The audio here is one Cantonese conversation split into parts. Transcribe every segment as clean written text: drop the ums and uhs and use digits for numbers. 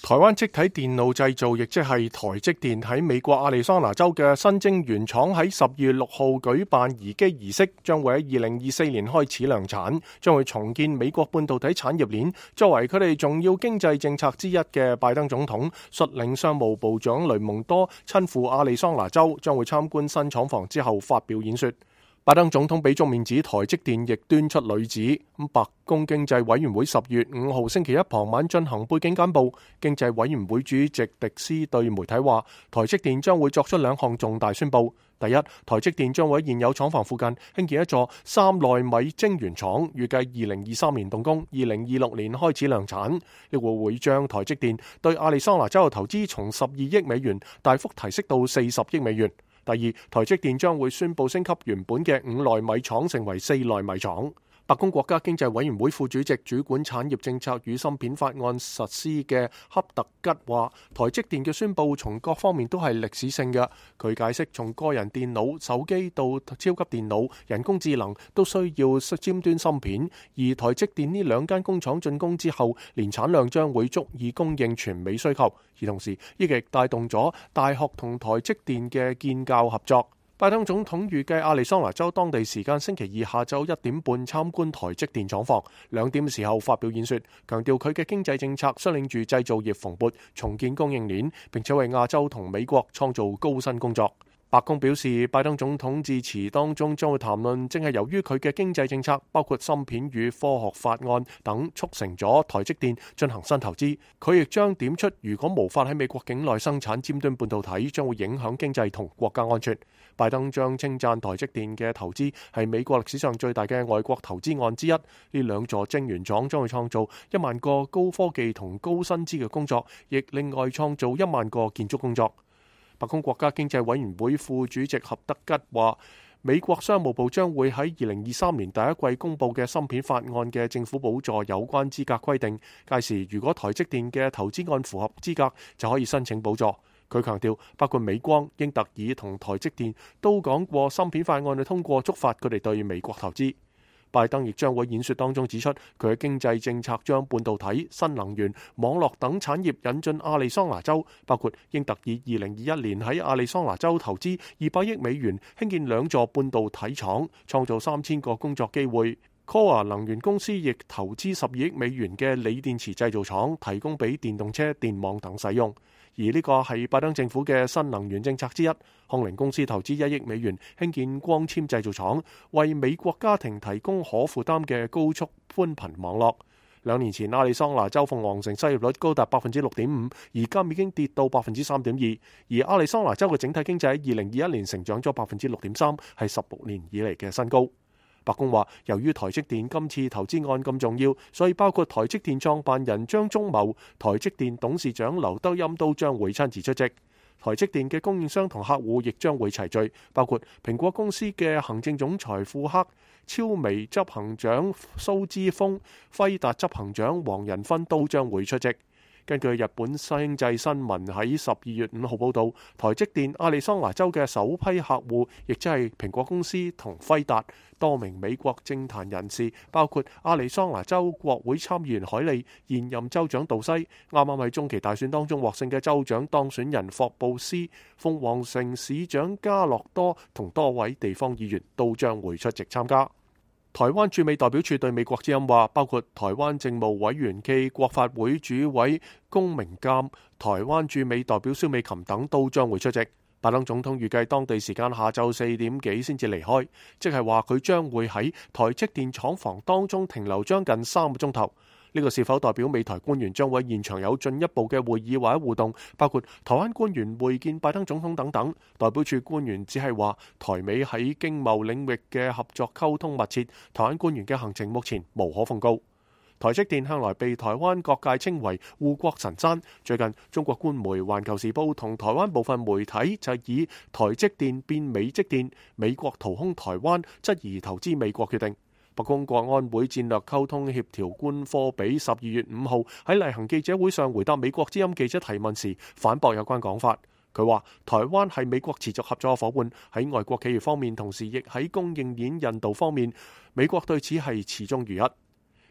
台灣積體電路製造，亦即係台積電喺美國亞利桑那州嘅新晶圓廠喺12月6號舉辦移機儀式，將會喺2024年開始量產，將會重建美國半導體產業鏈。作為佢哋重要經濟政策之一嘅拜登總統，率領商務部長雷蒙多親赴亞利桑那州，將會參觀新廠房之後發表演說。拜登總統俾足面子，台積電亦端出裡子。白宮經濟委員會10月5號星期一傍晚進行背景簡報，經濟委員會主席迪斯對媒體話，台積電將會作出2項重大宣佈。第一，台積電將會喺現有廠房附近興建一座3奈米晶圓廠，預計2023年動工，2026年開始量產。呢會將台積電對亞利桑那州嘅投資從12億美元大幅提升到40億美元。第二，台積電將會宣佈升級原本嘅5奈米廠成為4奈米廠。白宮國家經濟委員會副主席主管產業政策與芯片法案實施嘅恰特吉話，台積電嘅宣佈從各方面都係歷史性嘅。佢解釋，從個人電腦、手機到超級電腦、人工智能都需要尖端芯片，而台積電呢2間工廠進攻之後，年產量將會足以供應全美需求，而同時亦帶動咗大學同台積電嘅建教合作。拜登總統預計亞利桑那州當地時間星期二下晝1點半參觀台積電廠房，2點時候發表演說，強調佢嘅經濟政策率領住製造業蓬勃，重建供應鏈，並且為亞洲同美國創造高薪工作。白宮表示，拜登總統致辭當中將會談論，正係由於佢嘅經濟政策，包括芯片與科學法案等，促成咗台積電進行新投資。佢亦將點出，如果無法喺美國境內生產尖端半導體，將會影響經濟同國家安全。拜登將稱讚台積電嘅投資係美國歷史上最大嘅外國投資案之一。呢2座晶圓廠將會創造1萬個高科技同高薪資嘅工作，亦另外創造1萬個建築工作。白宮國家經濟委員會副主席合德吉話，美國商務部將會喺2023年第一季公佈嘅芯片法案嘅政府補助有關資格規定，屆時如果台積電嘅投資案符合資格，就可以申請補助。佢強調，包括美光、英特爾同台積電都講過芯片法案嘅通過觸發佢哋對美國投資。拜登亦將會演說當中指出，佢嘅經濟政策將半導體、新能源、網絡等產業引進亞利桑那州，包括英特爾2021年喺亞利桑那州投資200億美元興建2座半導體廠，創造3000個工作機會。Koa 能源公司亦投資12億美元嘅鋰電池製造廠，提供俾電動車、電網等使用。而呢個係拜登政府嘅新能源政策之一。康寧公司投資1億美元興建光纖製造廠，為美國家庭提供可負擔嘅高速寬頻網絡。2年前，亞利桑那州鳳凰城失業率高達 6.5%， 而家已經跌到 3.2%。而亞利桑那州嘅整體經濟喺2021年成長咗 6.3%， 係16年以嚟嘅新高。白宮話，由於台積電今次投資案咁重要，所以包括台積電創辦人張忠謀、台積電董事長劉德音都將會親自出席。台積電嘅供應商同客戶亦將會齊聚，包括蘋果公司嘅行政總裁庫克、超微執行長蘇之峰、輝達執行長黃仁勳都將會出席。根據日本經濟新聞喺12月5號報導，台積電亞利桑那州嘅首批客戶，亦即係蘋果公司同輝達，多名美國政壇人士，包括亞利桑那州國會參議員海利、現任州長杜西、啱啱喺中期大選當中獲勝嘅州長當選人霍布斯、鳳凰城市長加洛多同多位地方議員都將會出席參加。台灣駐美代表處對美國之音話，包括台灣政務委員暨國發會主委龔明鑑、台灣駐美代表蕭美琴等都將會出席。拜登總統預計當地時間下晝4點幾先至離開，即係話佢將會喺台積電廠房當中停留將近3個鐘頭。呢個是否代表美台官員將會喺現場有進一步嘅會議或者互動，包括台灣官員會見拜登總統等等？代表處官員只係話台美喺經貿領域嘅合作溝通密切，台灣官員嘅行程目前無可奉告。台積電向來被台灣各界稱為護國神山，最近中國官媒《環球時報》同台灣部分媒體就以台積電變美積電，美國掏空台灣，質疑投資美國決定。白宮國安會戰略溝通協調官科比12月5號喺例行記者會上回答美國之音記者提問時，反駁有關講法。佢話台灣係美國持續合作嘅夥伴，喺外國企業方面，同時亦喺供應鏈引導方面，美國對此係始終如一。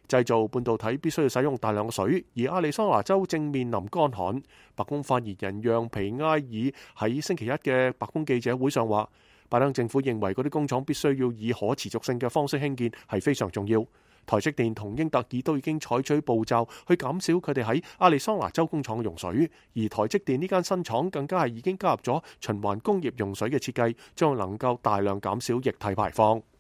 製造半導體必須要使用大量水，而亞利桑那州正面臨乾旱。白宮發言人讓皮埃爾喺星期一嘅白宮記者會上話，拜登政府認為嗰啲工廠必須要以可持續性嘅方式興建係非常重要。台積電同英特爾都已經採取步驟去減少佢哋喺亞利桑那州工廠用水，而台積電呢間新廠更加係已經加入咗循環工業用水嘅設計，將能夠大量減少液體排放。